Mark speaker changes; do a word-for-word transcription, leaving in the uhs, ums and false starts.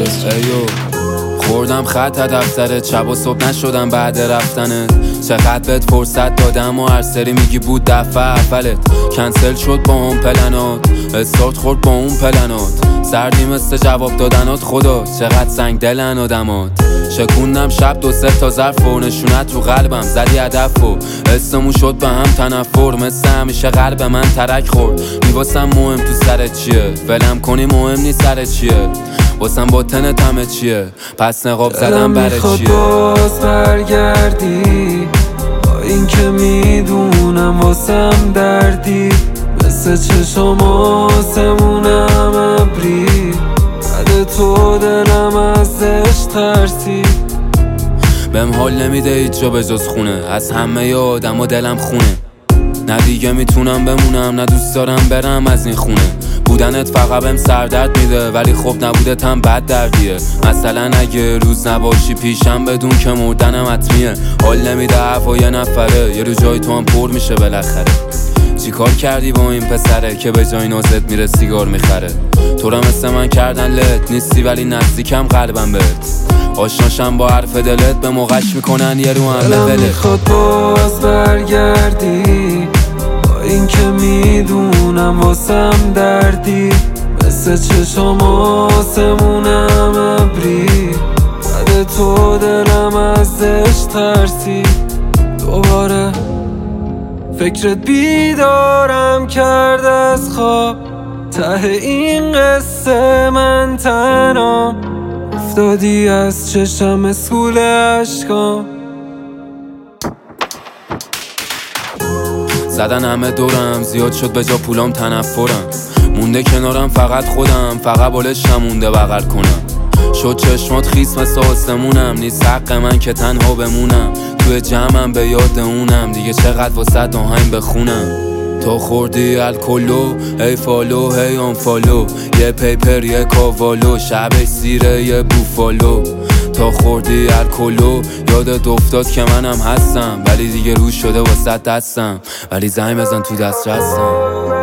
Speaker 1: ایو خوردم خط دفترت، شب و صبح نشدم بعد رفتنت. چقدر بهت فرصت دادم و هر سری میگی بود دفعه اولت. کنسل شد با اون پلنات، استارت خورد با اون پلنات. سردی مثل جواب دادنات، خدا چقدر سنگ دلن آدمات. شکوندم شب دو سه تا ظرف و نشونت رو قلبم زدی هدف و اسمو شد به هم تنفر. مثل همیشه قلب من ترک خورد. میواسم مهم تو سرت چیه، ولم کنی مهم نی سرت چیه. واسم با تنت همه چیه، پس نقاب زدم برای چیه.
Speaker 2: میخواد باز برگردی با این که میدونم واسم دردی. مثل چشم آسمونم ابری، بعد تو دلم ازش ترسی.
Speaker 1: بهم حال نمیده هیچ جا به جز خونه، از همه آدم و دلم خونه. نه دیگه میتونم بمونم، نه دوست دارم برم از این خونه. بودنت فقط بهم سردرد میده، ولی خب نبودت هم بد دردیه. مثلا اگه روز نباشی پیشم بدون که مردنم حتمیه. حال نمیده هوا یه نفره، یه رو جای تو هم پر میشه بالاخره. چی کار کردی با این پسره که به جای نازت میره سیگار میخره. تو را مثل من کردن لت نیستی ولی نزدیکم قلبم بهت. آشناشم با حرف دلت به موقعش میکنن یه رو هم لولت.
Speaker 2: میخواد باز برگردی با این که میدونم واسم دردی. مثل چشم آسمونم ابری، بعد تو دلم ازش ترسی. دوباره فکرت بیدارم کرد از خواب، ته این قصه من تنها. افتادی از چشم اسکول عشقام.
Speaker 1: زدن همه دورم، زیاد شد به جا پولام تنفرم. مونده کنارم فقط خودم، فقط بالشم مونده بغل کنم. شد چشمات خیس مثل آسمونم، نیست حق من که تنها بمونم. توی جمعم به یاد اونم، دیگه چقدر واسه آهنگ بخونم. تو خوردی الکلو، هی فالو هی آن فالو. یه پیپر یه کاوالو، شب سیره یه بوفالو. تا خوردی الکلو یادت افتاد که منم هستم، ولی دیگه روش شده واسه دستم. ولی زنگ بزن تو دست رستم.